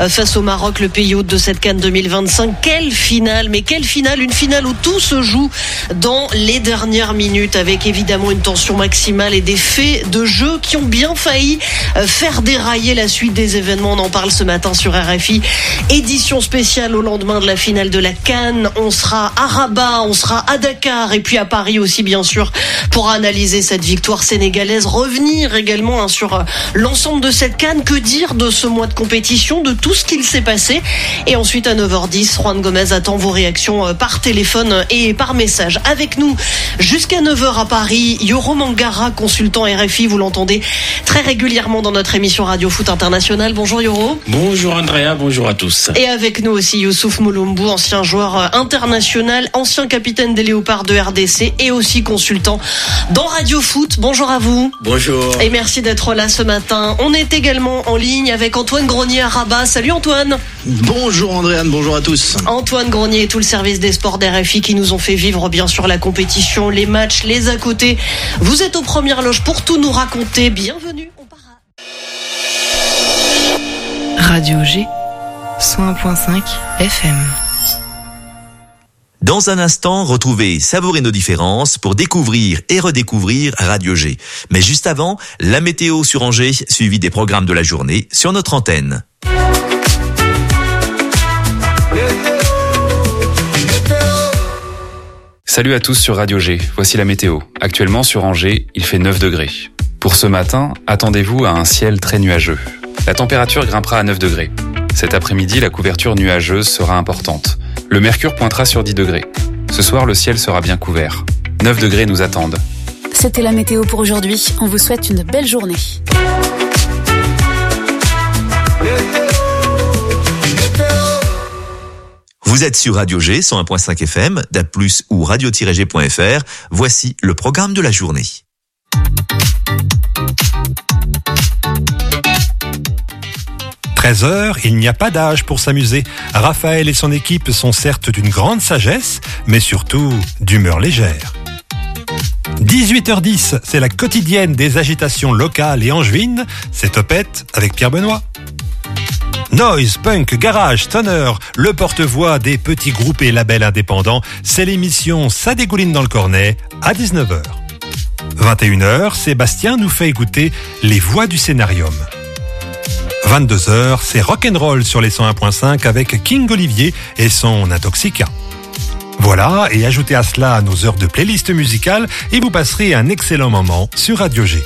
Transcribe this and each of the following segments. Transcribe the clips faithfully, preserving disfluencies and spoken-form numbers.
face au Maroc, le pays hôte de cette CAN deux mille vingt-cinq. Quelle finale, mais quelle finale, une finale où tout se joue dans les dernières minutes, avec évidemment une tension maximale et des faits de jeu qui ont bien failli faire dérailler la suite des événements. On en parle ce matin sur R F I. Édition spéciale au lendemain de la finale de la CAN. On sera à Rabat, on sera à Dakar et puis à Paris aussi, bien sûr, pour analyser cette victoire sénégalaise. Revenir également hein, sur l'ensemble de cette CAN. Que dire de ce mois de compétition, de tout ce qu'il s'est passé. Et ensuite à neuf heures dix, Juan Gomez attend vos réactions par téléphone et par message. Avec nous jusqu'à neuf heures à Paris, Yoro Mangara, consultant R F I. Vous l'entendez très régulièrement dans notre émission Radio Foot International. Bonjour Yoro. Bonjour Andrea, bonjour à tous. Et avec nous aussi Youssouf Mulumbu, ancien joueur international, ancien capitaine des Léopards de R D C et aussi consultant dans Radio Foot. Bonjour à vous. Bonjour. Et merci d'être là ce matin. On est également en ligne avec Antoine Grenier à Rabat. Salut Antoine. Bonjour Andréane, bonjour à tous. Antoine Grenier et tout le service des sports d'R F I qui nous ont fait vivre bien sûr la compétition, les matchs, les à côté. Vous êtes aux premières loges pour tout nous raconter. Bienvenue. On part à... Radio G, cent un virgule cinq F M. Dans un instant, retrouvez Savourer nos différences pour découvrir et redécouvrir Radio G. Mais juste avant, la météo sur Angers, suivi des programmes de la journée sur notre antenne. Salut à tous sur Radio G, voici la météo. Actuellement sur Angers, il fait neuf degrés. Pour ce matin, attendez-vous à un ciel très nuageux. La température grimpera à neuf degrés. Cet après-midi, la couverture nuageuse sera importante. Le mercure pointera sur dix degrés. Ce soir, le ciel sera bien couvert. neuf degrés nous attendent. C'était la météo pour aujourd'hui. On vous souhaite une belle journée. Vous êtes sur Radio G, cent un virgule cinq F M, D A B plus, ou radio tiret g point f r. Voici le programme de la journée. treize heures, il n'y a pas d'âge pour s'amuser. Raphaël et son équipe sont certes d'une grande sagesse, mais surtout d'humeur légère. dix-huit heures dix, c'est la quotidienne des agitations locales et angevines. C'est Topette avec Pierre Benoît. Noise, punk, garage, stoner, le porte-voix des petits groupes et labels indépendants, c'est l'émission Ça dégouline dans le cornet à dix-neuf heures. vingt et une heures, Sébastien nous fait écouter les voix du scénarium. vingt-deux heures, c'est rock'n'roll sur les cent un virgule cinq avec King Olivier et son Intoxica. Voilà, et ajoutez à cela nos heures de playlist musicale et vous passerez un excellent moment sur Radio G.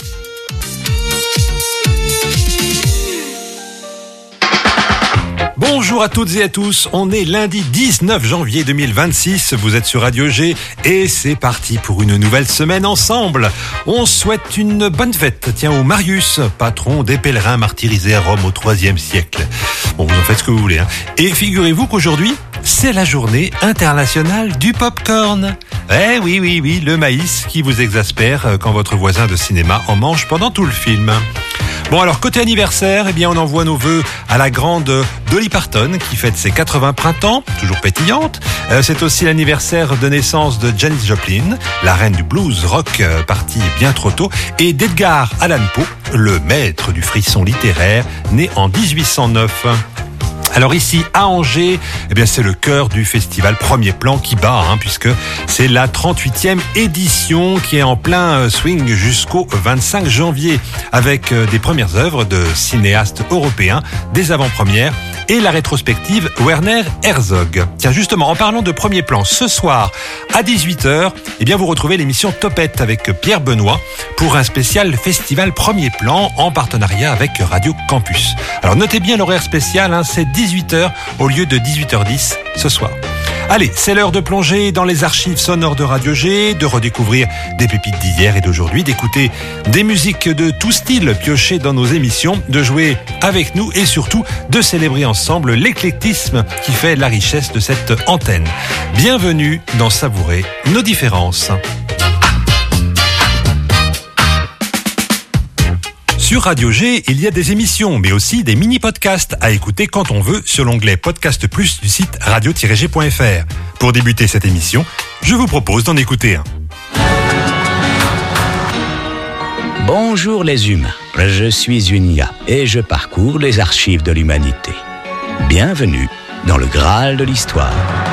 Bonjour à toutes et à tous, on est lundi dix-neuf janvier deux mille vingt-six, vous êtes sur Radio G et c'est parti pour une nouvelle semaine ensemble. On souhaite une bonne fête, tiens, au Marius, patron des pèlerins martyrisés à Rome au troisième siècle. Bon, vous en faites ce que vous voulez, hein. Et figurez-vous qu'aujourd'hui, c'est la journée internationale du popcorn. Eh oui, oui, oui, le maïs qui vous exaspère quand votre voisin de cinéma en mange pendant tout le film. Bon, alors côté anniversaire, eh bien on envoie nos vœux à la grande Dolly Parton qui fête ses quatre-vingts printemps, toujours pétillante. Euh, c'est aussi l'anniversaire de naissance de Janis Joplin, la reine du blues rock euh, partie bien trop tôt, et d'Edgar Allan Poe, le maître du frisson littéraire, né en dix-huit cent neuf. Alors ici, à Angers, eh bien c'est le cœur du festival Premier Plan qui bat, hein, puisque c'est la trente-huitième édition qui est en plein swing jusqu'au vingt-cinq janvier, avec des premières œuvres de cinéastes européens, des avant-premières et la rétrospective Werner Herzog. Tiens, justement, en parlant de Premier Plan, ce soir, à dix-huit heures, eh bien vous retrouvez l'émission Topette avec Pierre Benoît pour un spécial festival Premier Plan en partenariat avec Radio Campus. Alors notez bien l'horaire spécial, hein, c'est dix-huit heures au lieu de dix-huit heures dix ce soir. Allez, c'est l'heure de plonger dans les archives sonores de Radio G, de redécouvrir des pépites d'hier et d'aujourd'hui, d'écouter des musiques de tout style piochées dans nos émissions, de jouer avec nous et surtout de célébrer ensemble l'éclectisme qui fait la richesse de cette antenne. Bienvenue dans Savourer nos différences. Sur Radio G, il y a des émissions, mais aussi des mini-podcasts à écouter quand on veut sur l'onglet Podcast Plus du site radio tiret g point f r. Pour débuter cette émission, je vous propose d'en écouter un. Bonjour les humains, je suis Unia et je parcours les archives de l'humanité. Bienvenue dans le Graal de l'histoire.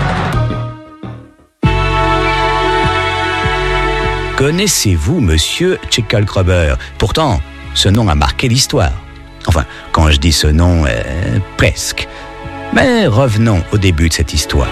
Connaissez-vous Monsieur Schicklgruber? Pourtant, ce nom a marqué l'histoire. Enfin, quand je dis ce nom, euh, presque. Mais revenons au début de cette histoire.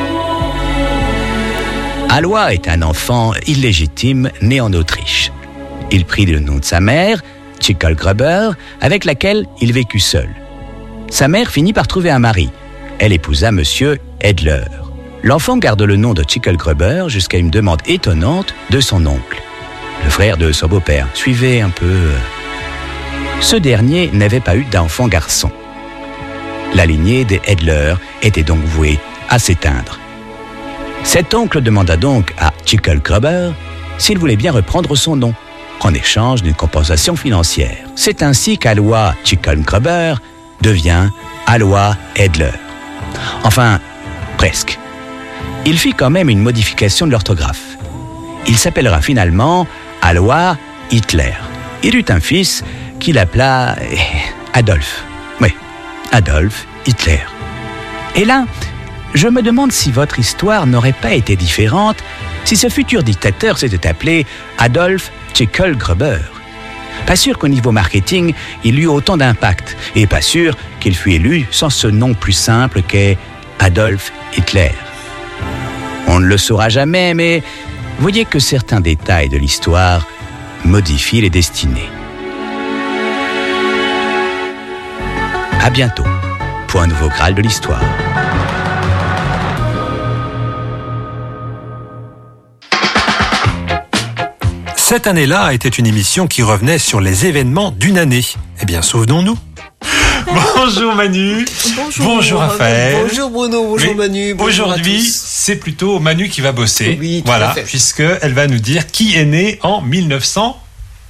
Alois est un enfant illégitime né en Autriche. Il prit le nom de sa mère, Schicklgruber, avec laquelle il vécut seul. Sa mère finit par trouver un mari. Elle épousa Monsieur Edler. L'enfant garde le nom de Schicklgruber jusqu'à une demande étonnante de son oncle, le frère de son beau-père. Suivez un peu. Ce dernier n'avait pas eu d'enfant garçon. La lignée des Edler était donc vouée à s'éteindre. Cet oncle demanda donc à Schicklgruber s'il voulait bien reprendre son nom, en échange d'une compensation financière. C'est ainsi qu'Alois Schicklgruber devient Alois Edler. Enfin, presque. Il fit quand même une modification de l'orthographe. Il s'appellera finalement Alois Hitler. Il eut un fils qu'il appela Adolphe. Oui, Adolphe Hitler. Et là, je me demande si votre histoire n'aurait pas été différente si ce futur dictateur s'était appelé Adolphe Schicklgruber. Pas sûr qu'au niveau marketing, il eut autant d'impact, et pas sûr qu'il fût élu sans ce nom plus simple qu'est Adolf Hitler. On ne le saura jamais, mais voyez que certains détails de l'histoire modifient les destinées. À bientôt pour un nouveau Graal de l'histoire. Cette année-là était une émission qui revenait sur les événements d'une année. Eh bien, souvenons-nous. Bonjour Manu. Bonjour. Bonjour Raphaël. Bonjour Bruno, bonjour Mais Manu. Bonjour aujourd'hui, à tous. c'est plutôt Manu qui va bosser. Oui, tout voilà, à fait. puisqu'elle va nous dire qui est né en mille neuf cents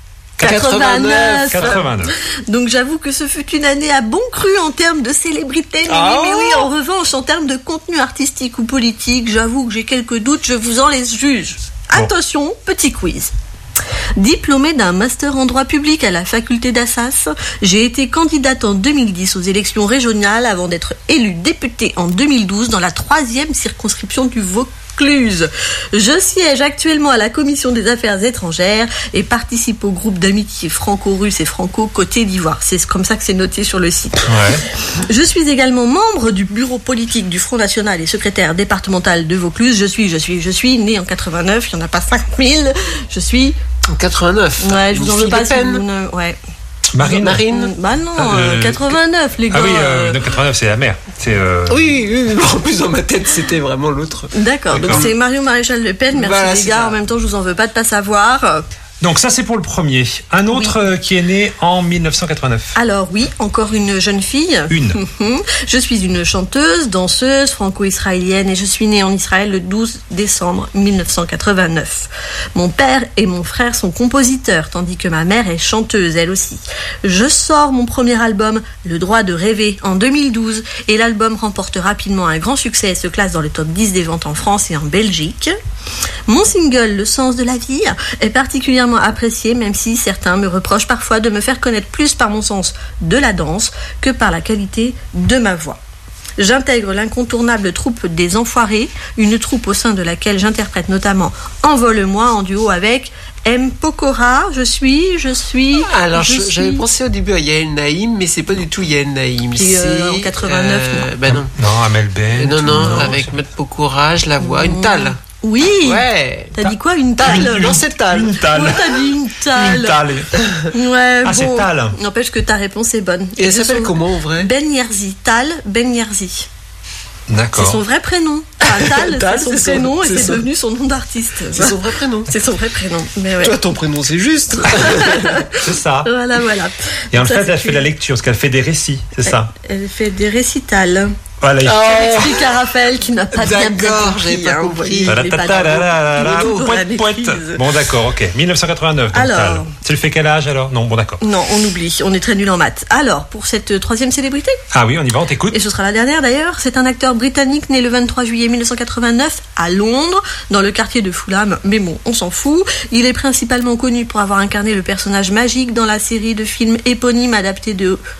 quatre-vingt-neuf. quatre-vingt-neuf. Donc j'avoue que ce fut une année à bon cru en termes de célébrité. Mais, Ah oui, mais oui, en revanche, en termes de contenu artistique ou politique, j'avoue que j'ai quelques doutes, je vous en laisse juge. Bon. Attention, petit quiz. Diplômée d'un master en droit public à la faculté d'Assas, j'ai été candidate en deux mille dix aux élections régionales avant d'être élue députée en deux mille douze dans la troisième circonscription du Vaucluse. Je siège actuellement à la commission des affaires étrangères et participe au groupe d'amitié franco-russe et franco-Côte d'Ivoire. C'est comme ça que c'est noté sur le site. Ouais. Je suis également membre du bureau politique du Front National et secrétaire départemental de Vaucluse. Je suis, je suis, je suis née en quatre-vingt-neuf. Il n'y en a pas cinq mille. Je suis en quatre-vingt-neuf. Ouais, je vous en veux pas. Si vous ne... Ouais. Marine. Marine. Bah non, Euh, quatre-vingt-neuf les gars. Ah oui, euh, donc quatre-vingt-neuf c'est la mère. C'est. Euh... Oui, oui, oui, en plus dans ma tête c'était vraiment l'autre. D'accord, donc D'accord. c'est Marion Maréchal Le Pen. Merci Voilà, les c'est gars. ça. En même temps, je vous en veux pas de pas savoir. Donc ça c'est pour le premier. Un autre euh, qui est né en mille neuf cent quatre-vingt-neuf. Alors oui, encore une jeune fille. Une. Je suis une chanteuse, danseuse franco-israélienne et je suis née en Israël le douze décembre mille neuf cent quatre-vingt-neuf. Mon père et mon frère sont compositeurs, tandis que ma mère est chanteuse elle aussi. Je sors mon premier album, Le droit de rêver, en deux mille douze et l'album remporte rapidement un grand succès et se classe dans le top dix des ventes en France et en Belgique. Mon single, Le sens de la vie, est particulièrement apprécié, même si certains me reprochent parfois de me faire connaître plus par mon sens de la danse que par la qualité de ma voix. J'intègre l'incontournable troupe des Enfoirés, une troupe au sein de laquelle j'interprète notamment Envole-moi en duo avec M. Pokora. Je suis, je suis. Alors je je- suis... j'avais pensé au début à Yael Naïm, mais c'est pas du tout Yael Naïm. Qui, C'est euh, en quatre-vingt-neuf, euh, non. Bah non. Non, Amel Ben. Non, non, avec Matt Pokora, je la vois, une talle. Oui. Ouais. T'as dit quoi, une talle? Non, c'est talle. Une talle. Ouais, t'as dit une talle. Une talle. Ouais, Ah, bon. c'est Tal. N'empêche que ta réponse est bonne. Et elle De s'appelle son- comment en vrai? Ben Yerzi. Tal Ben Yerzi. C'est D'accord. son vrai prénom. Enfin, Tal, Tal, c'est son c'est son- prénom et c'est c'est son- devenu son nom d'artiste. C'est son vrai prénom. C'est son vrai prénom. Mais ouais. Toi, ton prénom c'est juste. C'est ça. Voilà, voilà. Et en Ça, fait, c'est elle fait de la lecture, parce qu'elle fait des récits, c'est ça. Elle fait des récitals. Voilà. il- J'explique à Raphaël qui n'a pas bien, bien D'accord, compris. j'avais pas hein, vous compris. voyez, il est pas Ta-da-ta-ta-da-da-da-da. dans- dans la Poète, poète. maîtrise. Bon, d'accord, ok. mille neuf cent quatre-vingt-neuf. donc Alors. Tal. Tu le fais quel âge alors? Non, bon, d'accord. Non, on oublie. On est très nul en maths. Alors, pour cette troisième célébrité, Ah oui, on y va, on t'écoute. et ce sera la dernière d'ailleurs, c'est un acteur britannique né le vingt-trois juillet mille neuf cent quatre-vingt-neuf à Londres, dans le quartier de Fulham, mais bon, on s'en fout. Il est principalement connu pour avoir incarné le personnage magique dans la série de films éponyme adaptée de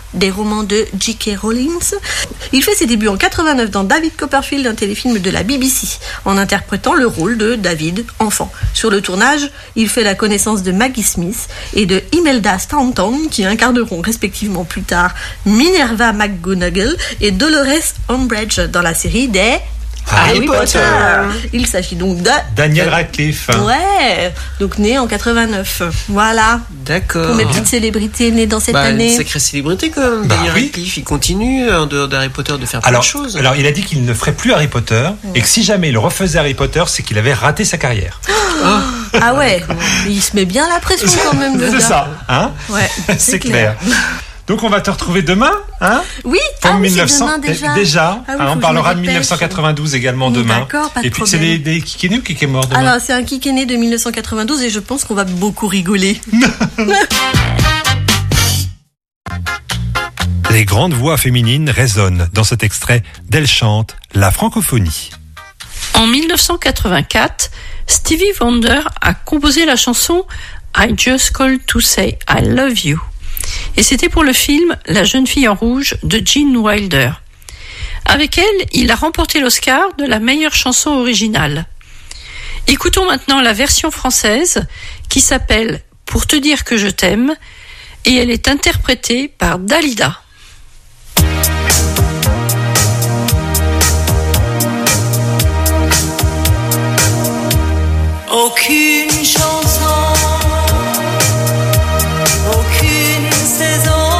des romans de J K. Rowling. Il fait ses débuts en quatre-vingt-neuf dans David Copperfield, un téléfilm de la B B C, en interprétant le rôle de David, enfant. Sur le tournage, il fait la connaissance de Maggie Smith et de Imelda Staunton, qui incarneront respectivement plus tard Minerva McGonagall et Dolores Umbridge dans la série des Harry, Harry Potter. Potter. Il s'agit donc de Daniel Radcliffe. Ouais, donc né en quatre-vingt-neuf. Voilà. D'accord. Pour mes petites célébrités nées dans cette bah, année. Une sacrée célébrité quand même. Bah, Daniel oui. Radcliffe, il continue en dehors d'Harry Potter de faire plein Alors, de choses. alors, il a dit qu'il ne ferait plus Harry Potter et que si jamais il refaisait Harry Potter, c'est qu'il avait raté sa carrière. Ah, ah ouais, il se met bien la pression quand même. C'est ça, hein? Ouais, c'est, c'est clair. clair. Donc on va te retrouver demain, hein? Oui, pour ah mille neuf oui, cents, c'est demain déjà. déjà ah oui, hein, on parlera de dix-neuf cent quatre-vingt-douze également demain. D'accord, pas de et puis problème. c'est des, des qui est né ou qui est mort demain? Alors c'est un qui est né de dix-neuf cent quatre-vingt-douze et je pense qu'on va beaucoup rigoler. Les grandes voix féminines résonnent dans cet extrait d'Elle chante la francophonie. En dix-neuf cent quatre-vingt-quatre, Stevie Wonder a composé la chanson I Just Called to Say I Love You. Et c'était pour le film La jeune fille en rouge de Gene Wilder. Avec elle, il a remporté l'Oscar de la meilleure chanson originale. Écoutons maintenant la version française qui s'appelle Pour te dire que je t'aime et elle est interprétée par Dalida. Aucune chanson, aucune saison,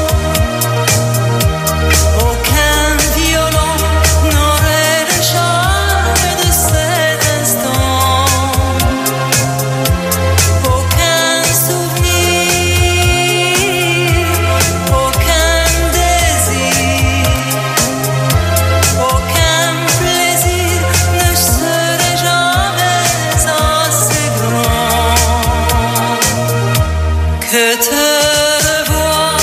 aucun violon n'aurait le charme de cet instant, aucun souvenir, aucun désir, aucun plaisir ne serait jamais assez grand que te revoir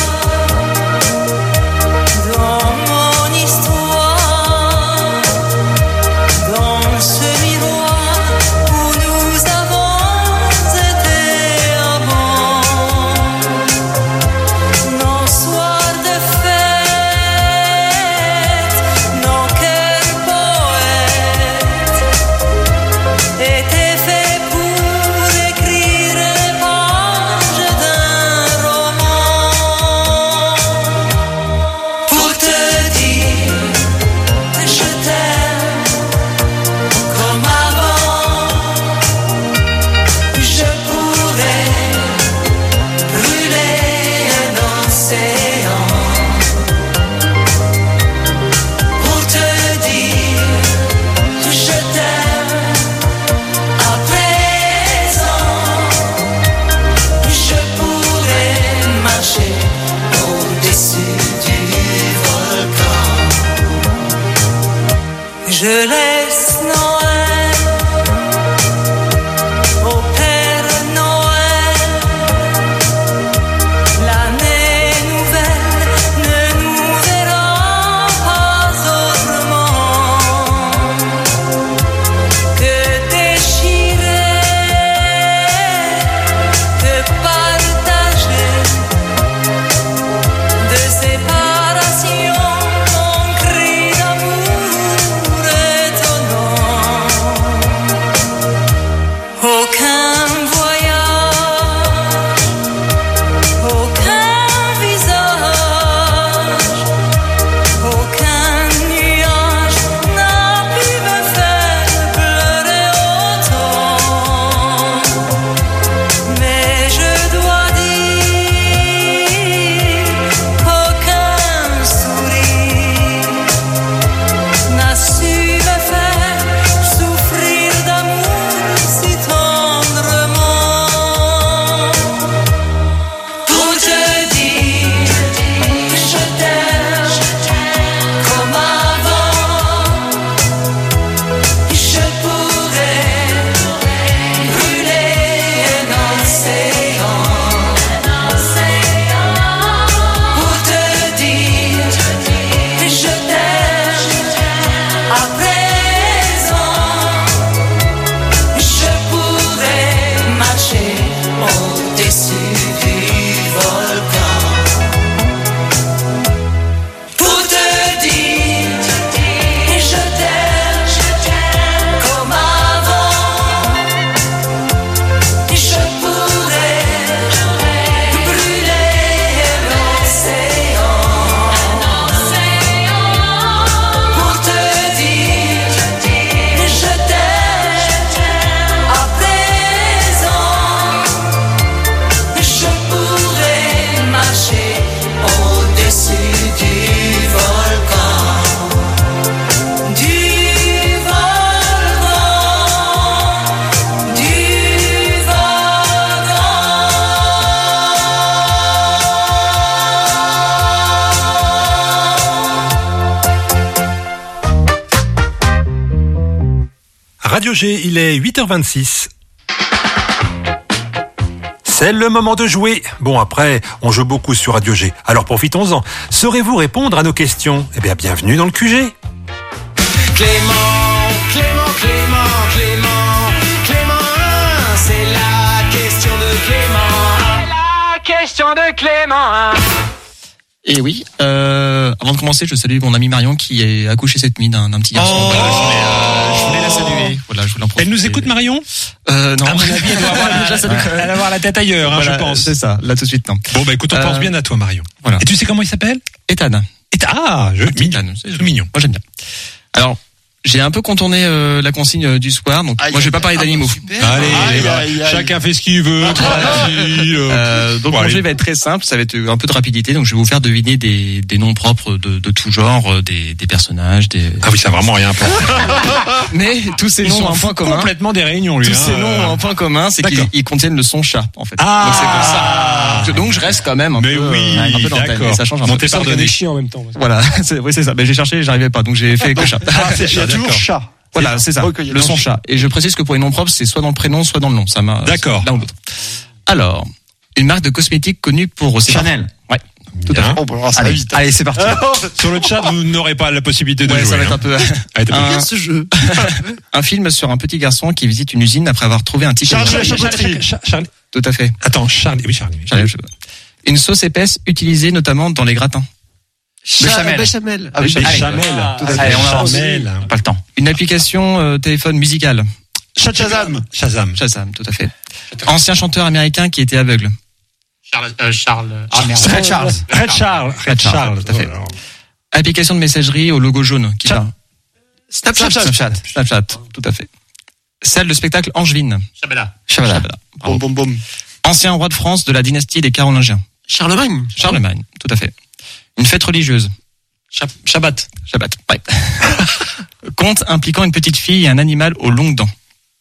dans mon histoire, dans ce miroir où nous avons été amants, nos soirs de fête, nos cœurs poètes étaient faits pour écrire les pages d'un roman. Pour te dire que je t'aime comme avant, je pourrais brûler un océan. Pour te dire que je t'aime à présent, je pourrais marcher au-dessus du volcan. Je laisse Noël au Père Noël. L'année nouvelle ne nous verra pas autrement que déchirer, que partager. De séparation, mon cri d'amour est Radio G, il est huit heures vingt-six. C'est le moment de jouer. Bon, après, on joue beaucoup sur Radio G, alors profitons-en. Saurez-vous répondre à nos questions? Eh bien, bienvenue dans le Q G. Clément, Clément, Clément, Clément, Clément, c'est la question de Clément. C'est la question de Clément. Et oui, euh, avant de commencer, je salue mon amie Marion qui est accouchée cette nuit d'un, d'un petit garçon. Oh, voilà, je, voulais, euh, je voulais la saluer. Voilà, je voulais en profiter. Elle nous écoute, Marion? Euh, non. À mon avis, elle doit avoir la, elle va avoir la tête ailleurs, hein, voilà, je pense. C'est ça, là tout de suite, non. Bon, bah écoute, on Euh, pense bien à toi, Marion. Voilà. Et tu sais comment il s'appelle? Ethan. Ethan. Ah, je, mignon. C'est C'est mignon. Moi, j'aime bien. Alors, j'ai un peu contourné euh, la consigne euh, du soir, donc Aïe, moi je vais pas aïe, parler aïe, d'animaux. Allez, Aïe, les gars, aïe, aïe. chacun fait ce qu'il veut, tranquille. Euh, donc Bon, mon allez. jeu va être très simple, ça va être un peu de rapidité, donc je vais vous faire deviner des, des noms propres de, de tout genre, euh, des, des personnages, des... Ah oui, ça a vraiment rien à voir. Mais tous ces Ils noms sont ont un point commun. complètement des réunions, lui. Tous hein. ces noms ont un point commun, c'est qu'ils D'accord. ils contiennent le son chat, en fait. Ah. Donc c'est comme ça. Donc, donc je reste quand même un Mais peu, oui, euh, un peu dans le thème, d'accord. mais ça change un Bon, peu. t'es pardonné. chiens en même temps. Voilà, c'est, oui c'est ça. Mais j'ai cherché, j'arrivais pas, donc j'ai fait que chat. Ah, c'est chat, d'accord. chat. Voilà, c'est ça. Ok, il y a Le un son chat. chat. Et je précise que pour les noms propres, c'est soit dans le prénom, soit dans le nom. Ça m'a. D'accord. L'un ou l'autre. Alors, une marque de cosmétiques connue pour ses Chanel. parfums. Ouais. Tout à fait. Oh, bon, alors ça va Allez, vite. allez, c'est parti. Sur le chat, vous n'aurez pas la possibilité de Ouais, jouer. ça va être hein. un peu. Ah, t'as un, bien ce jeu. un film sur un petit garçon qui visite une usine après avoir trouvé un ticket. Charlie, de- Charlie, Charlie. Char- Charlie. Tout à fait. Attends, Charlie. Oui, Charlie. Charlie, je sais pas. Une sauce épaisse utilisée notamment dans les gratins. Béchamel. Béchamel. Ah oui, Béchamel. Tout à fait. Allez, On avance. Béchamel. Pas le temps. Une application euh, téléphone musicale. Shazam. Shazam. Shazam, tout à fait. Ancien chanteur américain qui était aveugle. Charles. Euh, Charles. Ah merde. Red Charles. Red Charles. Red Charles. tout à fait. Oh là là. Application de messagerie au logo jaune. Qui ça Snapchat. Snapchat. Snapchat, tout à fait. Salle de spectacle Angevine. Chabela. Chabala. Boum, boum, boum. Ancien roi de France de la dynastie des Carolingiens. Charlemagne. Charlemagne, tout à fait. Une fête religieuse. Chab- Shabbat. Shabbat, ouais. Conte impliquant une petite fille et un animal aux longues dents.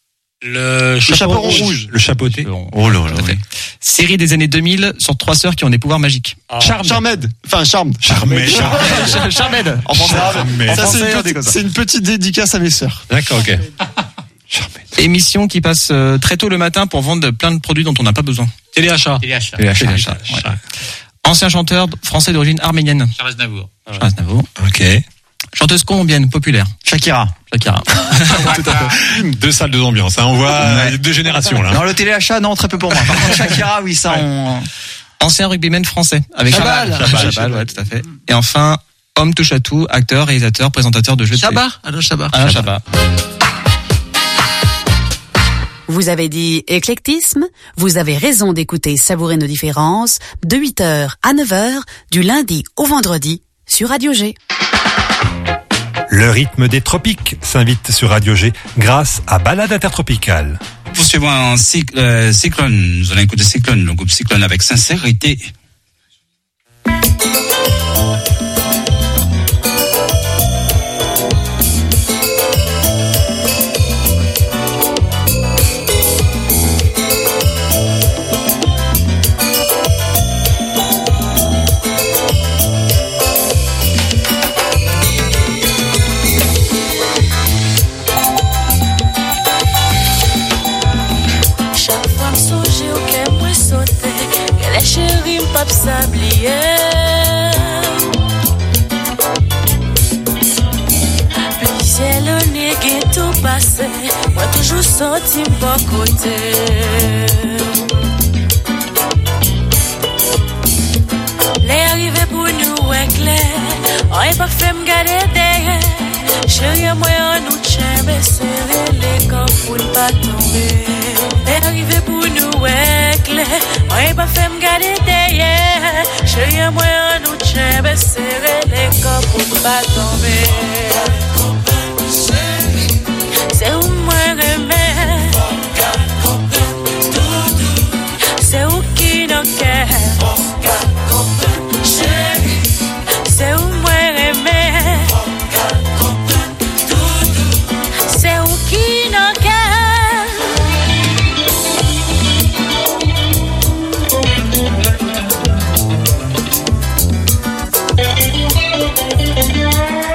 Le chaperon rouge. Le chapeauté. Oh là là. Série des années deux mille sur trois sœurs qui ont des pouvoirs magiques. Charme. Charmed. Enfin, Charme. Charmed. Char- Charmed. En français. Charmed. En Ça, français, c'est on une, dit comme petite, ça. c'est une petite dédicace à mes sœurs. D'accord, ok. Émission qui passe euh, très tôt le matin pour vendre plein de produits dont on n'a pas besoin. Téléachat. Téléachat. Téléachat, Téléachat. ouais. Ancien chanteur français d'origine arménienne. Charles Aznavour. Charles Aznavour. Ok. Chanteuse colombienne populaire. Shakira. Shakira. Tout à fait. Deux salles, deux ambiances. Hein. On voit Ouais. deux générations là. Non, le téléachat, non, très peu pour moi. Par contre, Shakira, oui, ça, on... Ancien rugbyman français. Avec Chabal. Chabal, Chabal, ouais, tout à fait. Et enfin, homme touche à tout, acteur, réalisateur, présentateur de jeux de télé. Chabat. Alain Chabat. Alain Chabat. Vous avez dit éclectisme, vous avez raison d'écouter Savourer nos différences de huit heures à neuf heures du lundi au vendredi sur Radio G. Le rythme des tropiques s'invite sur Radio G grâce à Balade Intertropicale. Poursuivons en cyc- euh, Cyclone. Nous allons écouter Cyclone, le groupe Cyclone avec sincérité. Chaque fois m'songe au que moi sauté, que les chéris m'pap s'ablier. Plusieurs années qui tout passé, moi toujours senti m'pas côté. Les arrivés pour nous éclair, on est pas fait m'garder derrière. Chérie, moi, on nous tient, mais serrer les corps pour ne pas tomber. T'es arrivé pour nous éclairer, on est pas fait m'garder derrière. Chérie, moi, on nous tient, mais serrer les corps pour ne pas tomber. C'est où moi remets, c'est où qui nous quitte. C'est où moi remets. C'est où qui n'en gagne.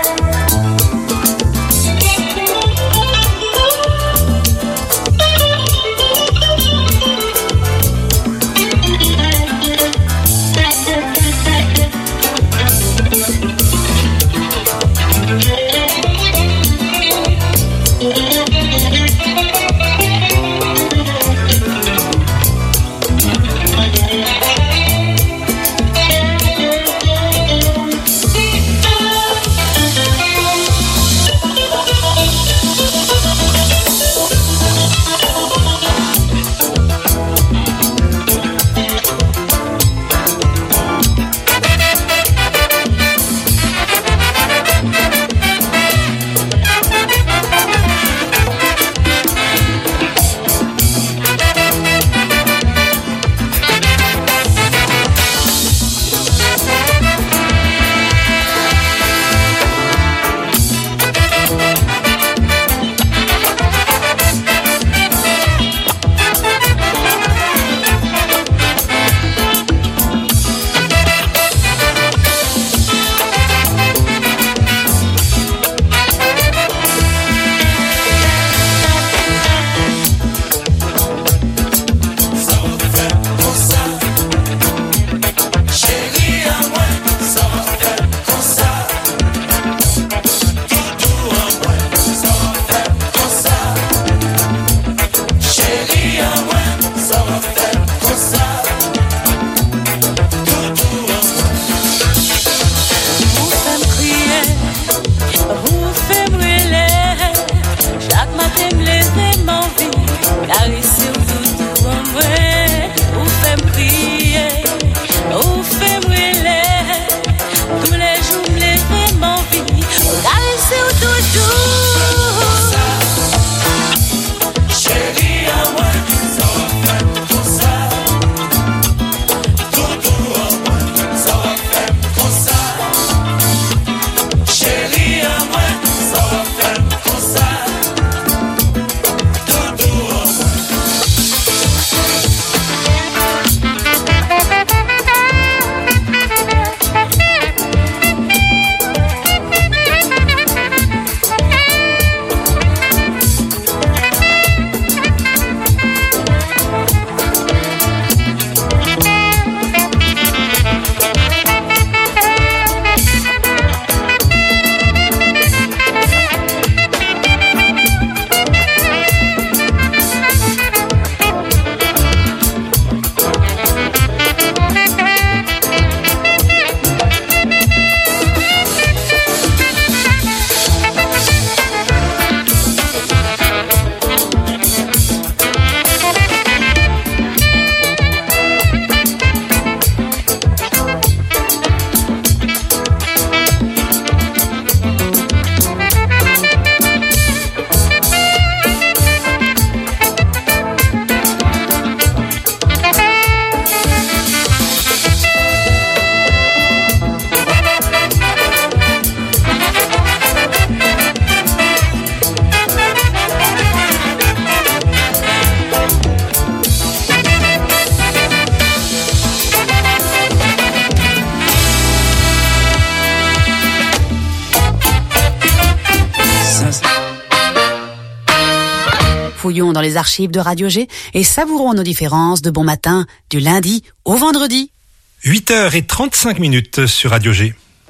Fouillons dans les archives de Radio G et savourons nos différences de bon matin du lundi au vendredi. huit heures trente-cinq minutes sur Radio G.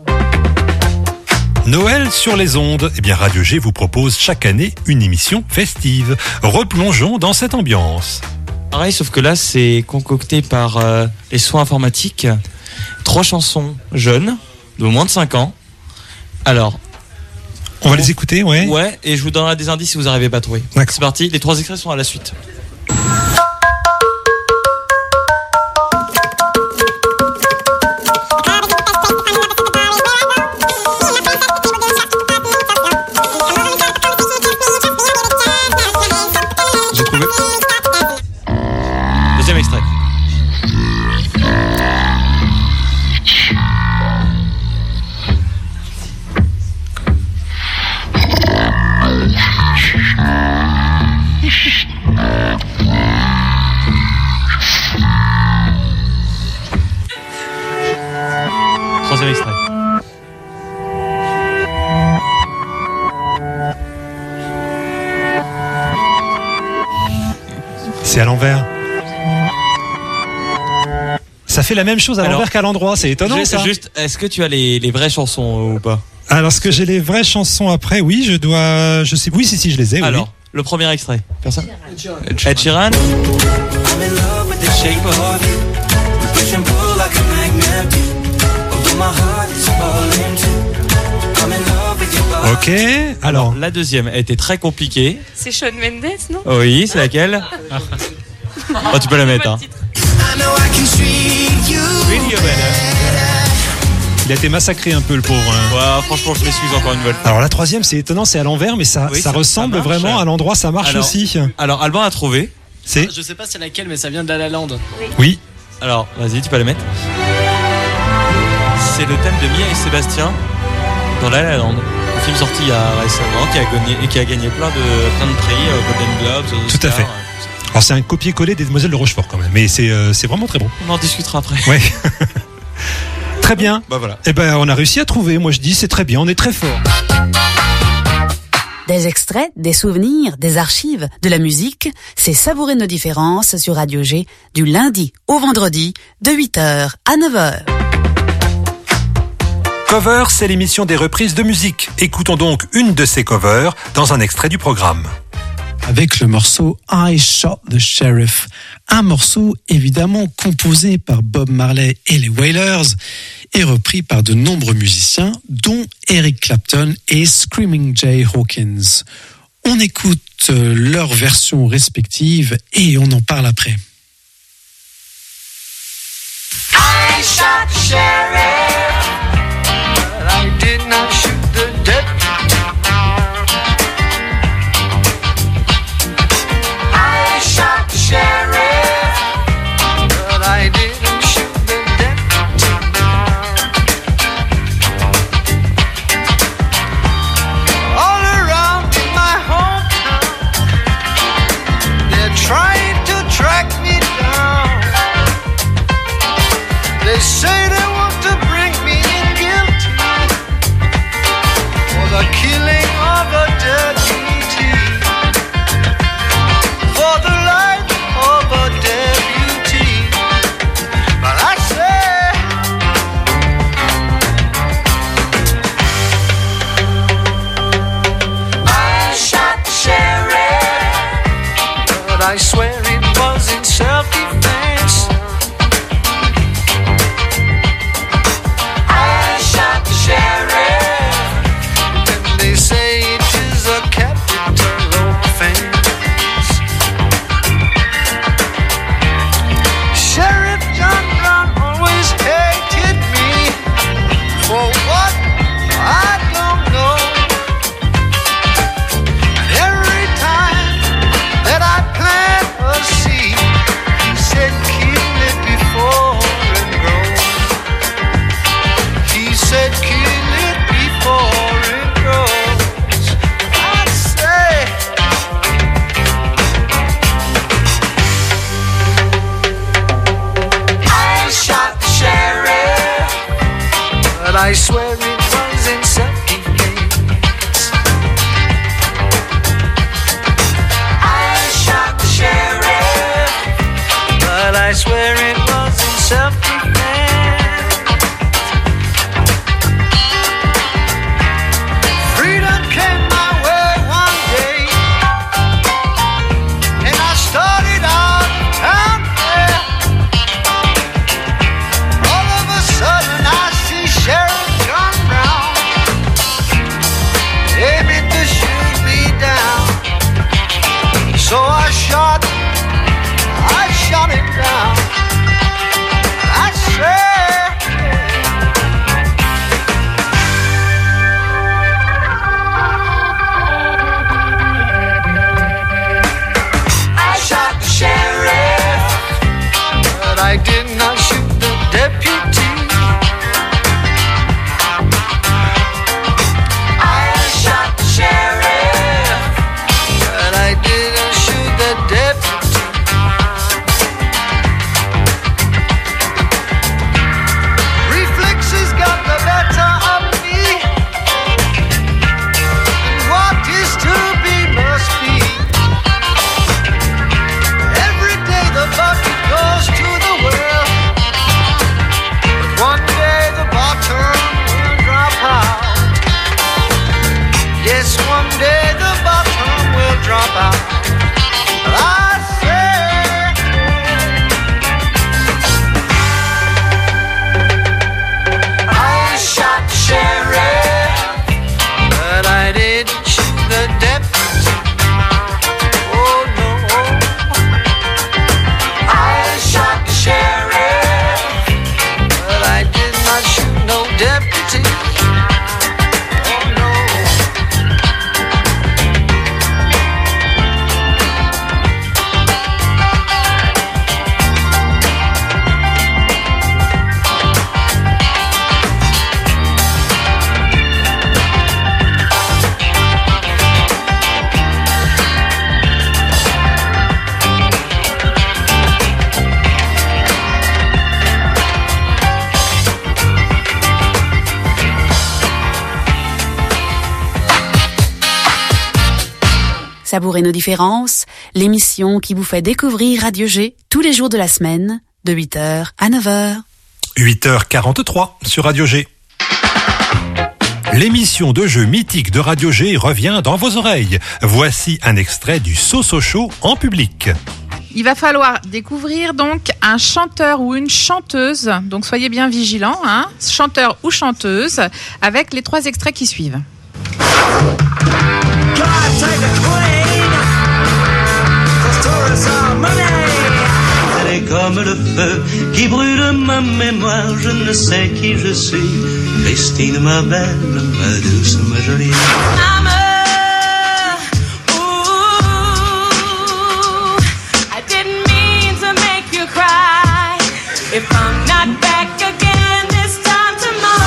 Noël sur les ondes. Eh bien, Radio G vous propose chaque année une émission festive. Replongeons dans cette ambiance. Pareil, sauf que là, c'est concocté par euh, les soins informatiques. Trois chansons jeunes, de moins de cinq ans. Alors... On va les écouter, ouais. Ouais, et je vous donnerai des indices si vous n'arrivez pas à trouver. C'est parti, les trois extraits sont à la suite. J'ai trouvé. Deuxième extrait. Troisième extrait. C'est à l'envers. Ça fait la même chose à Alors, l'envers qu'à l'endroit, c'est étonnant juste, ça. Juste, est-ce que tu as les, les vraies chansons euh, ou pas? Alors, est-ce que j'ai les vraies chansons après? Oui, je dois. Je sais. Oui, si, si, je les ai. Alors, oui. le premier extrait. Personne? Ed Sheeran. Ok. Alors, Alors, la deuxième a été très compliquée. C'est Shawn Mendes, non? Oui, c'est laquelle? Oh, tu peux la mettre. Hein. il a été massacré un peu, le pauvre. Hein. Ouais, franchement, je m'excuse encore une fois. Alors la troisième, c'est étonnant, c'est à l'envers, mais ça, Oui, ça, ça- ressemble ça marche. vraiment à l'endroit, ça marche Alors- aussi. Alors, Alban a trouvé. C'est Je sais pas c'est laquelle, mais ça vient de La La Land. Oui. Alors, vas-y, tu peux la mettre. C'est le thème de Mia et Sébastien dans La La Land. Un film sorti il y a récemment qui a gagné, et qui a gagné plein de, plein de prix, euh, Golden Globes, aux Tout à Oscars. fait. Alors c'est un copier-coller des Demoiselles de Rochefort quand même, mais c'est euh, c'est vraiment très bon. On en discutera après. Ouais. Très bien. Bah voilà. Eh ben on a réussi à trouver. Moi je dis c'est très bien, on est très fort. Des extraits, des souvenirs, des archives, de la musique, c'est Savourer nos différences sur Radio G du lundi au vendredi de huit heures à neuf heures. Cover, c'est l'émission des reprises de musique. Écoutons donc une de ces covers dans un extrait du programme. Avec le morceau I Shot the Sheriff, un morceau évidemment composé par Bob Marley et les Wailers et repris par de nombreux musiciens dont Eric Clapton et Screaming Jay Hawkins. On écoute euh, leurs versions respectives et on en parle après. I shot the sheriff, but I did not shoot the deputy. I shot the sheriff, but I didn't shoot the deputy. All around in my hometown, they're trying to track me down. They say they want to bring me in guilty for the killing of a deputy, for the life of a deputy. But I say, I shot the sheriff, but I swear it was in self-defense. I shot the sheriff, and they say it is a capital offense. Sheriff John Brown always hated me for what I don't know. And every time that I plant a Savourez nos différences, l'émission qui vous fait découvrir Radio G tous les jours de la semaine, de huit heures à neuf heures. huit heures quarante-trois sur Radio G. L'émission de jeux mythique de Radio G revient dans vos oreilles. Voici un extrait du So-So Show en public. Il va falloir découvrir donc un chanteur ou une chanteuse, donc soyez bien vigilants, hein, chanteur ou chanteuse, avec les trois extraits qui suivent. Elle est comme le feu qui brûle ma mémoire, je ne sais qui je suis. Christine, ma belle, ma douce, ma jolie. If I'm not back again this time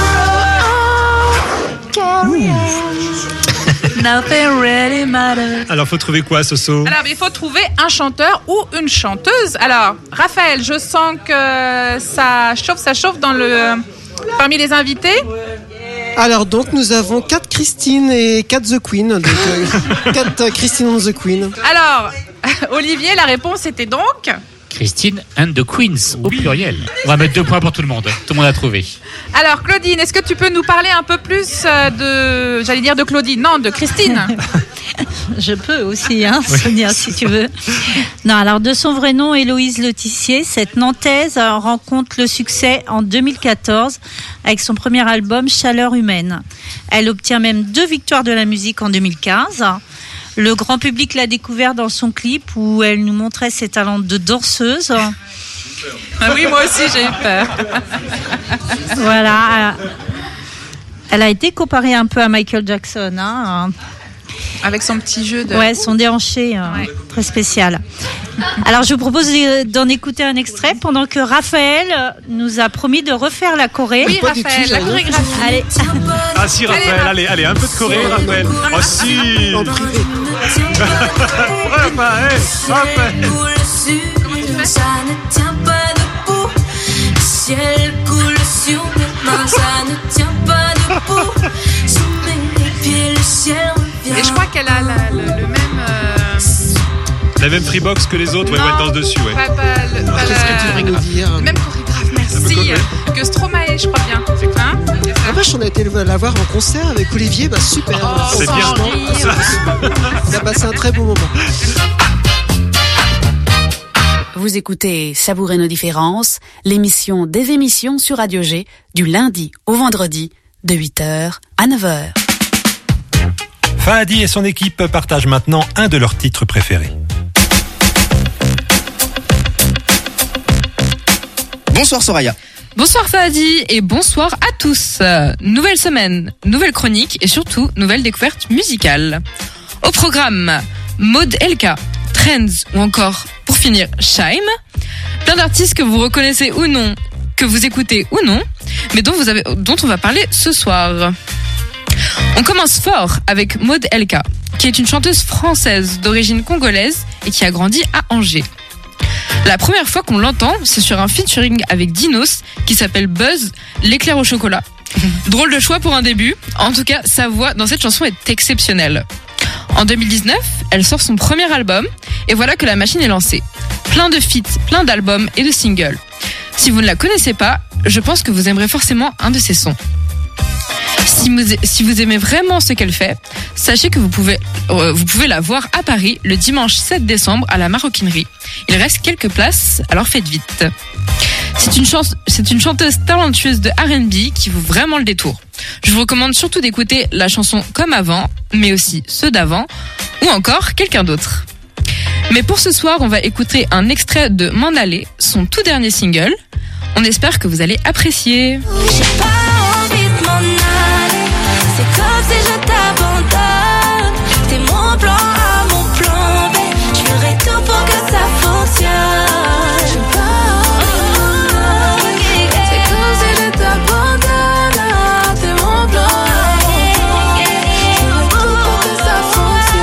tomorrow, carry on. Nothing really matters. Alors, faut trouver quoi, Soso? Alors, il faut trouver un chanteur ou une chanteuse. Alors, Raphaël, je sens que ça chauffe, ça chauffe dans le parmi les invités. Alors donc nous avons Cat Christine et Cat the Queen. Donc euh, Cat Christine and the Queen. Alors, Olivier, la réponse était donc Christine and the Queens, au pluriel. On va mettre deux points pour tout le monde. Tout le monde a trouvé. Alors, Claudine, est-ce que tu peux nous parler un peu plus de, j'allais dire de Claudine, non, de Christine? Je peux aussi, hein, Sonia, si tu veux. Non, alors de son vrai nom, Héloïse Letissier, cette Nantaise rencontre le succès en deux mille quatorze avec son premier album Chaleur humaine. Elle obtient même deux victoires de la musique en deux mille quinze. Le grand public l'a découvert dans son clip où elle nous montrait ses talents de danseuse. Ah oui, moi aussi j'ai eu peur. Voilà. Elle a été comparée un peu à Michael Jackson, hein. Avec son petit jeu de... Ouais, son déhanché, euh, ouais. Très spécial. Alors, je vous propose d'en écouter un extrait pendant que Raphaël nous a promis de refaire la choré. Oui, Raphaël, la chorégraphie. Allez. Ah si, Raphaël, allez, allez, un peu de choré, Raphaël. Oh si. En privé. Raphaël, Raphaël. Comment tu fais? Ça ne tient pas debout. Le ciel coule sur mes mains. Ça ne tient pas debout. Sous mes pieds, le ciel revient. Et je crois qu'elle a la, le, le même... Euh... La même freebox que les autres, ouais, elle danse dessus, ouais. Pas, pas, le, pas Qu'est-ce que tu veux nous dire? Le même chorégraphe, merci. Que Stromae, je crois bien. Hein, ah vache, on a été la voir en concert avec Olivier, bah super. Oh, c'est bien. On a passé un très beau moment. Vous écoutez Savourez nos différences, l'émission des émissions sur Radio G, du lundi au vendredi, de huit heures à neuf heures. Fahadi et son équipe partagent maintenant un de leurs titres préférés. Bonsoir Soraya. Bonsoir Fahadi et bonsoir à tous. Nouvelle semaine, nouvelle chronique et surtout nouvelle découverte musicale. Au programme, Maud L K, Trends ou encore, pour finir, Shaim. Plein d'artistes que vous reconnaissez ou non, que vous écoutez ou non, mais dont, vous avez, dont on va parler ce soir. On commence fort avec Maud L K, qui est une chanteuse française d'origine congolaise et qui a grandi à Angers. La première fois qu'on l'entend, c'est sur un featuring avec Dinos qui s'appelle Buzz, l'éclair au chocolat. Drôle de choix pour un début, en tout cas sa voix dans cette chanson est exceptionnelle. En deux mille dix-neuf, elle sort son premier album et voilà que la machine est lancée. Plein de feats, plein d'albums et de singles. Si vous ne la connaissez pas, je pense que vous aimerez forcément un de ses sons. Si vous, si vous aimez vraiment ce qu'elle fait, sachez que vous pouvez, euh, vous pouvez la voir à Paris le dimanche sept décembre à la Maroquinerie. Il reste quelques places, alors faites vite. C'est une, chance, c'est une chanteuse talentueuse de R and B qui vaut vraiment le détour. Je vous recommande surtout d'écouter la chanson Comme avant, mais aussi ceux d'avant, ou encore quelqu'un d'autre. Mais pour ce soir, on va écouter un extrait de M'en aller, son tout dernier single. On espère que vous allez apprécier. J'ai pas envie de m'en aller. C'est comme si je t'abandonne. T'es mon plan A, mon plan B. Je ferai tout pour que ça fonctionne. J'ai pas envie. C'est comme si je t'abandonne. T'es mon plan A, mon plan B. Je ferai tout pour que ça fonctionne.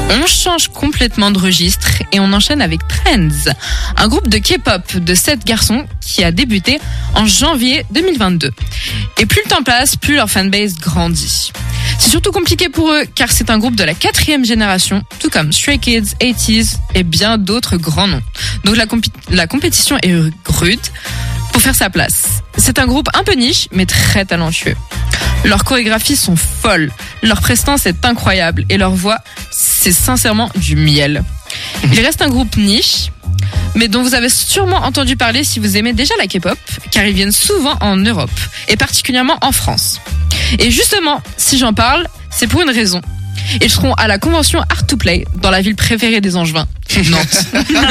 On change complètement de registre et on enchaîne avec Trends, un groupe de K-pop de sept garçons qui a débuté en janvier deux mille vingt-deux. Et plus le temps passe, plus leur fanbase grandit. C'est surtout compliqué pour eux car c'est un groupe de la quatrième génération, tout comme Stray Kids, eighties et bien d'autres grands noms. Donc la, compi- la compétition est rude pour faire sa place. C'est un groupe un peu niche mais très talentueux. Leurs chorégraphies sont folles, leur prestance est incroyable et leur voix, c'est sincèrement du miel. Il reste un groupe niche, mais dont vous avez sûrement entendu parler si vous aimez déjà la K-pop, car ils viennent souvent en Europe, et particulièrement en France. Et justement, si j'en parle, c'est pour une raison. Ils seront à la convention Art to Play, dans la ville préférée des Angevins, Nantes.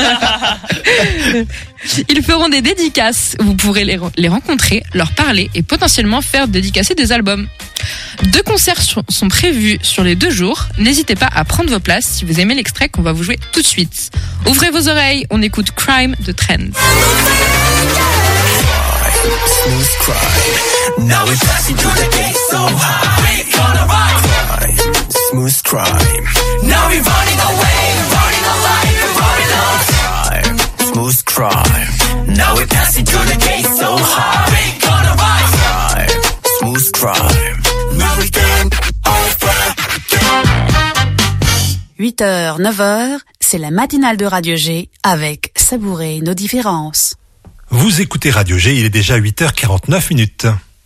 Ils feront des dédicaces, vous pourrez les, les rencontrer, leur parler et potentiellement faire dédicacer des albums. Deux concerts sont prévus sur les deux jours. N'hésitez pas à prendre vos places si vous aimez l'extrait qu'on va vous jouer tout de suite. Ouvrez vos oreilles, on écoute Crime de Trends. Smooth crime. Now we're passing through the gate so high. We gonna ride. Smooth crime. Now we're running away, running alive, running on time. Smooth crime. Now we're passing through the gate so high. We gonna ride. Smooth crime. Now we can huit heures, neuf heures, c'est la matinale de Radio G avec Savourer nos différences. Vous écoutez Radio G, il est déjà huit heures quarante-neuf minutes.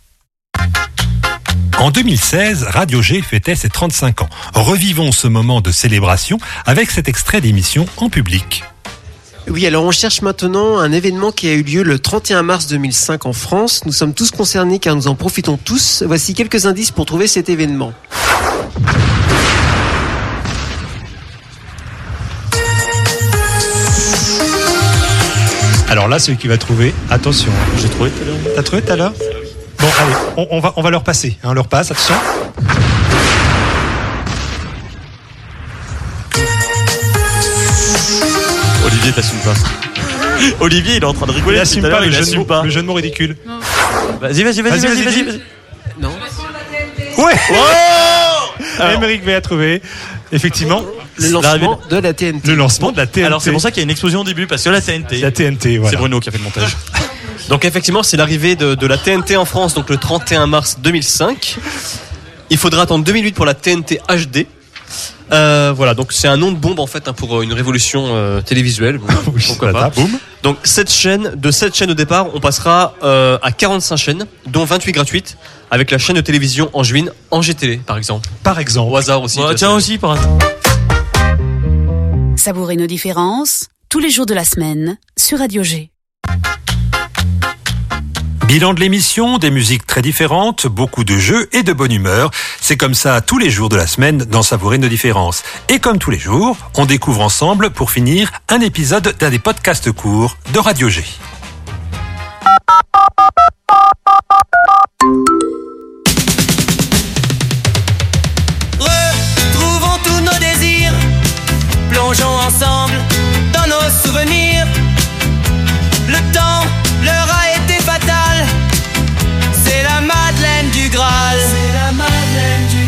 En deux mille seize, Radio G fêtait ses trente-cinq ans. Revivons ce moment de célébration avec cet extrait d'émission en public. Oui, alors on cherche maintenant un événement qui a eu lieu le trente et un mars deux mille cinq en France. Nous sommes tous concernés car nous en profitons tous. Voici quelques indices pour trouver cet événement. Alors là, celui qui va trouver, attention. J'ai trouvé tout à l'heure. T'as trouvé tout à l'heure ? Bon, allez, on, on va, on va leur passer. Hein, on leur passe, attention. Olivier, t'assumes pas. Olivier, il est en train de rigoler. Il assume pas, le, jeu de, pas. le jeu de mots ridicule. Non. Vas-y, vas-y, vas-y, vas-y, vas-y. vas-y. Non. Ouais. Oh Émeric va trouver. Effectivement, le lancement de la T N T. Le lancement de la T N T. Alors c'est pour ça qu'il y a une explosion au début, parce que la T N T. La T N T, voilà. C'est Bruno qui a fait le montage. Donc effectivement, c'est l'arrivée de, de la T N T en France, donc le trente et un mars deux mille cinq. Il faudra attendre deux mille huit pour la T N T H D. Euh, voilà, donc c'est un nom de bombe en fait hein, pour une révolution euh, télévisuelle. Bon, oui, pourquoi voilà, pas. Boum. Donc cette chaîne, de sept chaînes au départ, on passera euh, à quarante-cinq chaînes, dont vingt-huit gratuites, avec la chaîne de télévision angevine Angers Télé, par exemple. Par exemple. Au hasard aussi. Ouais, tiens aussi, par exemple. Savourer nos différences, tous les jours de la semaine, sur Radio G. Bilan de l'émission, des musiques très différentes, beaucoup de jeux et de bonne humeur. C'est comme ça tous les jours de la semaine dans Savourer nos différences. Et comme tous les jours, on découvre ensemble, pour finir, un épisode d'un des podcasts courts de Radio G. Retrouvons tous nos désirs, plongeons ensemble dans nos souvenirs. Le temps leur a été fatal. C'est la Madeleine du Graal. C'est la Madeleine du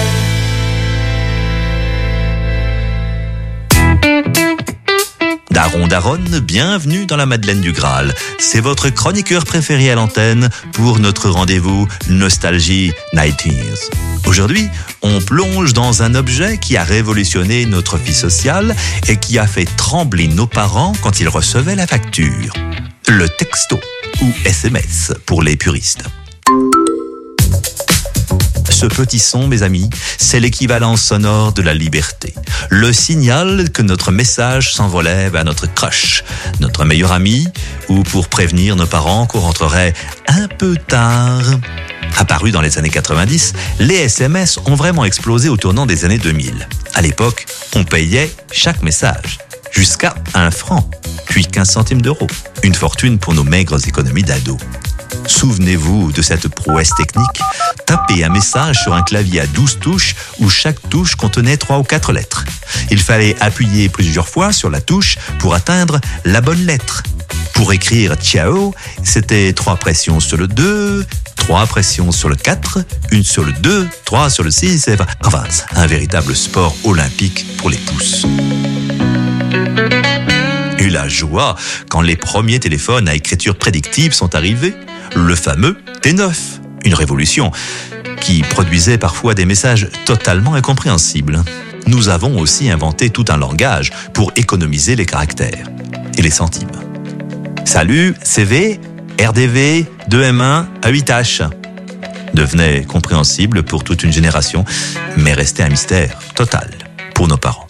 Graal. Daron Daronne, bienvenue dans la Madeleine du Graal. C'est votre chroniqueur préféré à l'antenne pour notre rendez-vous Nostalgie nineties. Aujourd'hui, on plonge dans un objet qui a révolutionné notre vie sociale et qui a fait trembler nos parents quand ils recevaient la facture. Le texto, ou S M S pour les puristes. Ce petit son, mes amis, c'est l'équivalent sonore de la liberté. Le signal que notre message s'envolait vers notre crush, notre meilleur ami, ou pour prévenir nos parents qu'on rentrerait un peu tard. Apparus dans les années quatre-vingt-dix, les S M S ont vraiment explosé au tournant des années deux mille. À l'époque, on payait chaque message, jusqu'à un franc, puis quinze centimes d'euros. Une fortune pour nos maigres économies d'ados. Souvenez-vous de cette prouesse technique. Tapez un message sur un clavier à douze touches où chaque touche contenait trois ou quatre lettres. Il fallait appuyer plusieurs fois sur la touche pour atteindre la bonne lettre. Pour écrire ciao, c'était trois pressions sur le deux, Trois pressions sur le quatre, une sur le deux, trois sur le six, et vingt. Enfin, un véritable sport olympique pour les pouces. Et la joie quand les premiers téléphones à écriture prédictive sont arrivés. Le fameux T neuf, une révolution qui produisait parfois des messages totalement incompréhensibles. Nous avons aussi inventé tout un langage pour économiser les caractères et les centimes. Salut, C V, R D V, deux M un, A huit H devenait compréhensible pour toute une génération, mais restait un mystère total pour nos parents.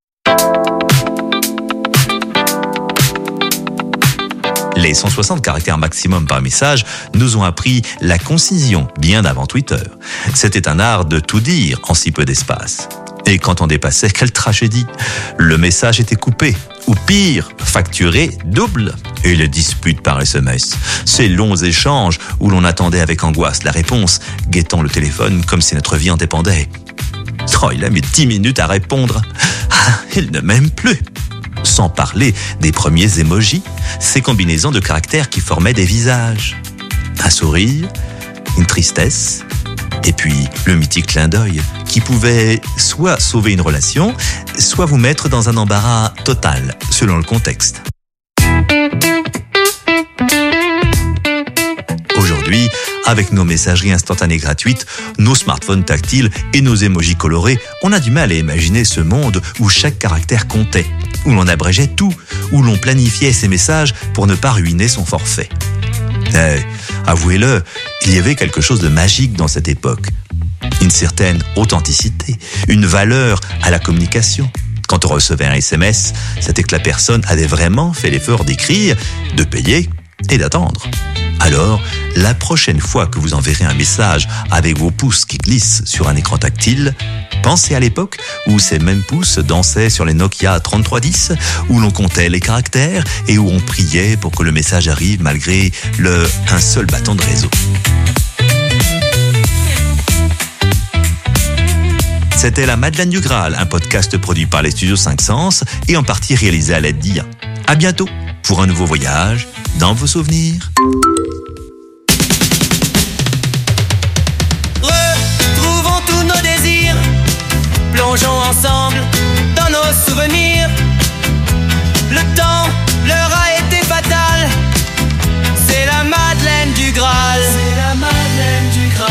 Les cent soixante caractères maximum par message nous ont appris la concision bien avant Twitter. C'était un art de tout dire en si peu d'espace. Et quand on dépassait, quelle tragédie! Le message était coupé, ou pire, facturé double. Et les disputes par S M S, ces longs échanges où l'on attendait avec angoisse la réponse, guettant le téléphone comme si notre vie en dépendait. Oh, il a mis dix minutes à répondre. Ah, il ne m'aime plus. Sans parler des premiers emojis, ces combinaisons de caractères qui formaient des visages. Un sourire, une tristesse, et puis le mythique clin d'œil qui pouvait soit sauver une relation, soit vous mettre dans un embarras total, selon le contexte. Aujourd'hui, avec nos messageries instantanées gratuites, nos smartphones tactiles et nos emojis colorés, on a du mal à imaginer ce monde où chaque caractère comptait, où l'on abrégeait tout, où l'on planifiait ses messages pour ne pas ruiner son forfait. Eh, avouez-le, il y avait quelque chose de magique dans cette époque. Une certaine authenticité, une valeur à la communication. Quand on recevait un S M S, c'était que la personne avait vraiment fait l'effort d'écrire, de payer et d'attendre. Alors, la prochaine fois que vous enverrez un message avec vos pouces qui glissent sur un écran tactile, pensez à l'époque où ces mêmes pouces dansaient sur les Nokia trente-trois dix, où l'on comptait les caractères et où on priait pour que le message arrive malgré le un seul bâton de réseau. C'était la Madeleine du Graal, un podcast produit par les studios cinq sens et en partie réalisé à l'aide d'I A. À bientôt pour un nouveau voyage dans vos souvenirs. Retrouvons tous nos désirs, plongeons ensemble dans nos souvenirs. Le temps leur a été fatal, c'est la Madeleine du Graal. C'est la Madeleine du Graal.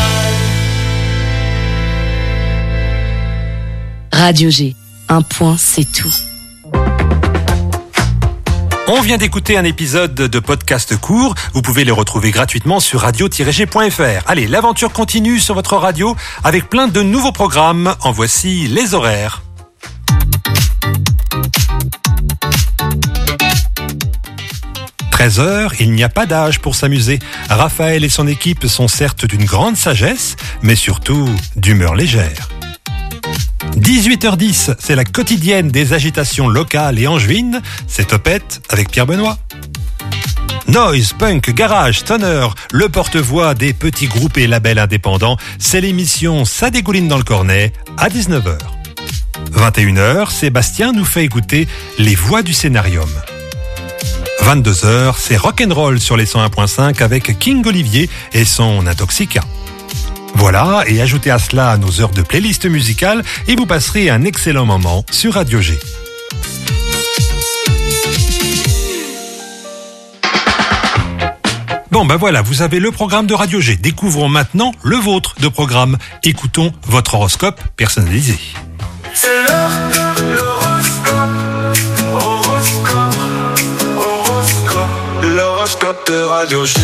Radio G, un point c'est tout. On vient d'écouter un épisode de podcast court. Vous pouvez le retrouver gratuitement sur radio tiret g point f r. Allez, l'aventure continue sur votre radio avec plein de nouveaux programmes. En voici les horaires. treize heures, il n'y a pas d'âge pour s'amuser. Raphaël et son équipe sont certes d'une grande sagesse, mais surtout d'humeur légère. dix-huit heures dix, c'est la quotidienne des agitations locales et angevines, c'est Topette avec Pierre Benoît. Noise, punk, garage, stoner, le porte-voix des petits groupes et labels indépendants, c'est l'émission Ça dégouline dans le cornet à dix-neuf heures. vingt et une heures, Sébastien nous fait écouter les voix du scénarium. vingt-deux heures, c'est rock'n'roll sur les cent un point cinq avec King Olivier et son Intoxica. Voilà, et ajoutez à cela nos heures de playlist musicale et vous passerez un excellent moment sur Radio G. Bon ben voilà, vous avez le programme de Radio G. Découvrons maintenant le vôtre de programme. Écoutons votre horoscope personnalisé. C'est l'horoscope, horoscope, horoscope, l'horoscope de Radio G.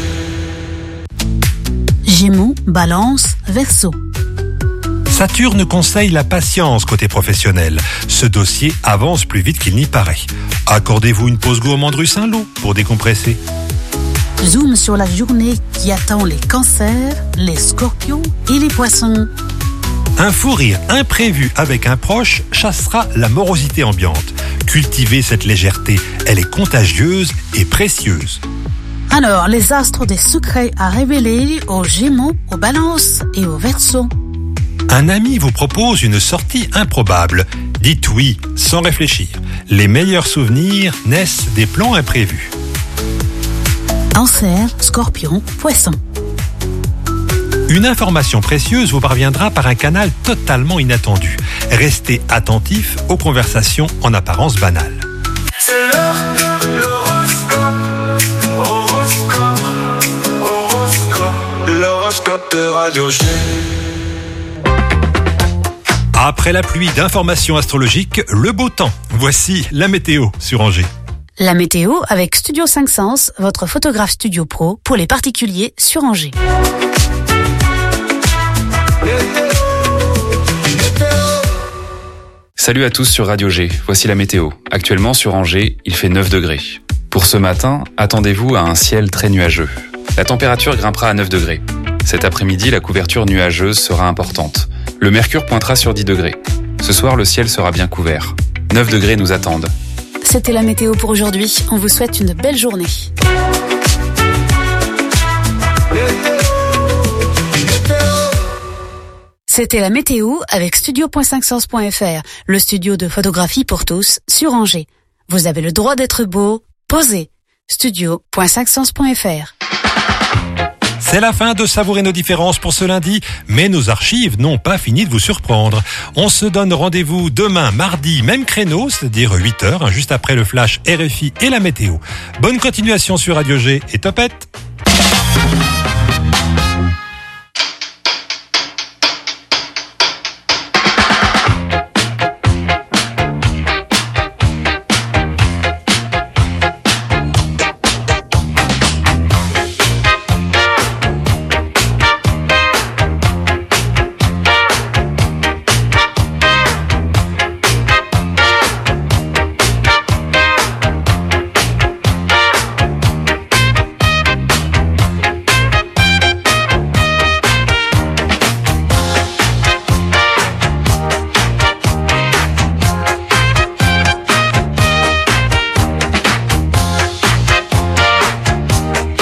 Gémeaux, Balance, Verseau. Saturne conseille la patience côté professionnel. Ce dossier avance plus vite qu'il n'y paraît. Accordez-vous une pause gourmande rue Saint-Lô pour décompresser. Zoom sur la journée qui attend les cancers, les scorpions et les poissons. Un fou rire imprévu avec un proche chassera la morosité ambiante. Cultivez cette légèreté, elle est contagieuse et précieuse. Alors, les astres des secrets à révéler aux Gémeaux, aux Balances et aux Verseaux. Un ami vous propose une sortie improbable. Dites oui, sans réfléchir. Les meilleurs souvenirs naissent des plans imprévus. Cancer, Scorpion, Poisson. Une information précieuse vous parviendra par un canal totalement inattendu. Restez attentifs aux conversations en apparence banales. C'est l'heure de l'horoscope, horoscope, horoscope, l'horoscope de Radio G. Après la pluie d'informations astrologiques, le beau temps. Voici la météo sur Angers. La météo avec Studio cinq Sens, votre photographe studio pro pour les particuliers sur Angers. Salut à tous sur Radio G, voici la météo. Actuellement sur Angers, il fait neuf degrés. Pour ce matin, attendez-vous à un ciel très nuageux. La température grimpera à neuf degrés. Cet après-midi, la couverture nuageuse sera importante. Le mercure pointera sur dix degrés. Ce soir, le ciel sera bien couvert. neuf degrés nous attendent. C'était la météo pour aujourd'hui. On vous souhaite une belle journée. C'était la météo avec studio point cinq sens point f r, le studio de photographie pour tous sur Angers. Vous avez le droit d'être beau, posez. studio point cinq sens point f r. C'est la fin de Savourer nos différences pour ce lundi, mais nos archives n'ont pas fini de vous surprendre. On se donne rendez-vous demain, mardi, même créneau, c'est-à-dire huit heures, juste après le flash R F I et la météo. Bonne continuation sur Radio G et topette!